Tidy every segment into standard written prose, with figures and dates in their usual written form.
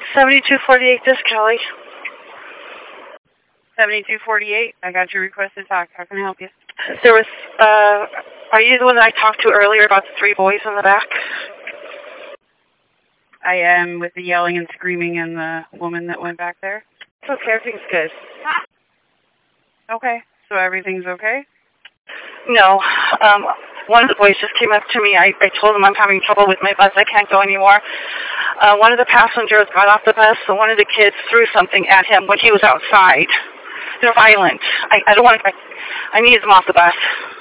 7248, this is Kelly. 7248, I got your request to talk. How can I help you? There was, are you the one that I talked to earlier about the 3 boys in the back? I am, with the yelling and screaming and the woman that went back there. It's okay, everything's good. Okay, so everything's okay? No, one of the boys just came up to me. I told him I'm having trouble with my bus. I can't go anymore. One of the passengers got off the bus, so one of the kids threw something at him when he was outside. They're violent. I don't want to, I need them off the bus.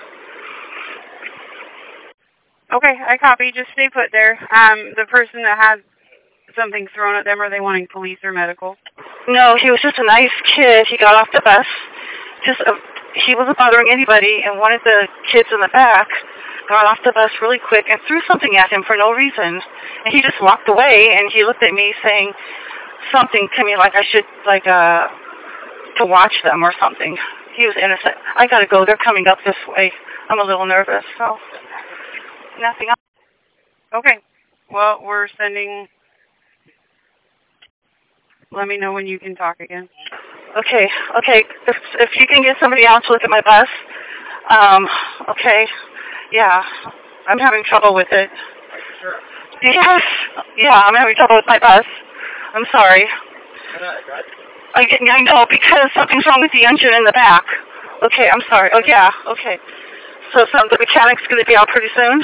Okay, I copy. Just stay put there. The person that had something thrown at them, are they wanting police or medical? No, he was just a nice kid. He got off the bus. He wasn't bothering anybody, and one of the kids in the back got off the bus really quick and threw something at him for no reason. And he just walked away, and he looked at me saying something to me like I should, to watch them or something. He was innocent. I gotta go. They're coming up this way. I'm a little nervous, so nothing else. Okay. Well, we're sending... Let me know when you can talk again. Okay. If you can get somebody else to look at my bus. Okay. Yeah. I'm having trouble with it. Sure. Yes. Yeah, I'm having trouble with my bus. I'm sorry. I know, because something's wrong with the engine in the back. Okay, I'm sorry. Oh, yeah. Okay. So the mechanic's going to be out pretty soon?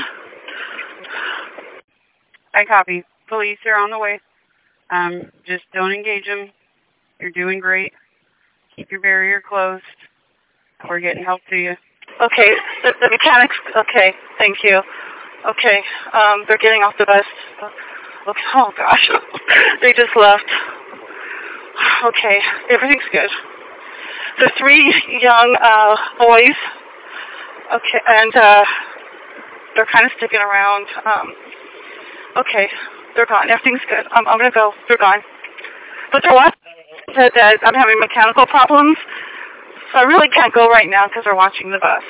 I copy. Police are on the way. Just don't engage them. You're doing great. Keep your barrier closed. We're getting help to you. Okay, the mechanics, okay, thank you. Okay, they're getting off the bus. Okay, oh gosh, they just left. Okay, everything's good. The 3 young boys, okay, and they're kind of sticking around. Okay, they're gone. Everything's good. I'm gonna go. They're gone. But they're what? That I'm having mechanical problems. So I really can't go right now because they're watching the bus.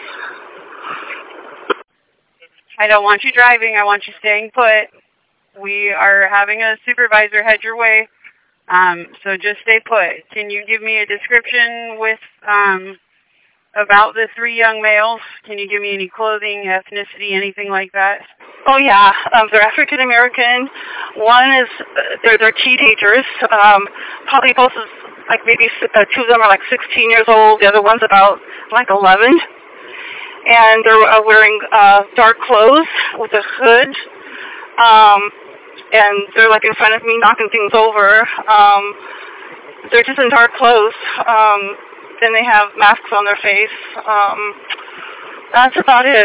I don't want you driving. I want you staying put. We are having a supervisor head your way. So just stay put. Can you give me a description with about the 3 young males? Can you give me any clothing, ethnicity, anything like that? Oh yeah, they're African American. One is they're teenagers. Probably both of maybe 2 of them are 16 years old. The other one's about 11. And they're wearing dark clothes with a hood. And they're in front of me knocking things over. They're just in dark clothes. Then they have masks on their face. That's about it.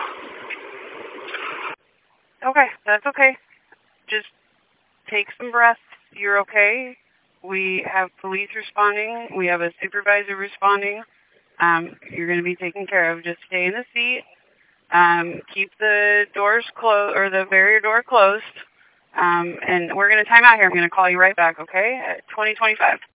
Okay, that's okay. Just take some breaths. You're okay. We have police responding. We have a supervisor responding. You're going to be taken care of. Just stay in the seat. Keep the doors closed, or the barrier door closed. And we're going to time out here. I'm going to call you right back, okay? At 20:25.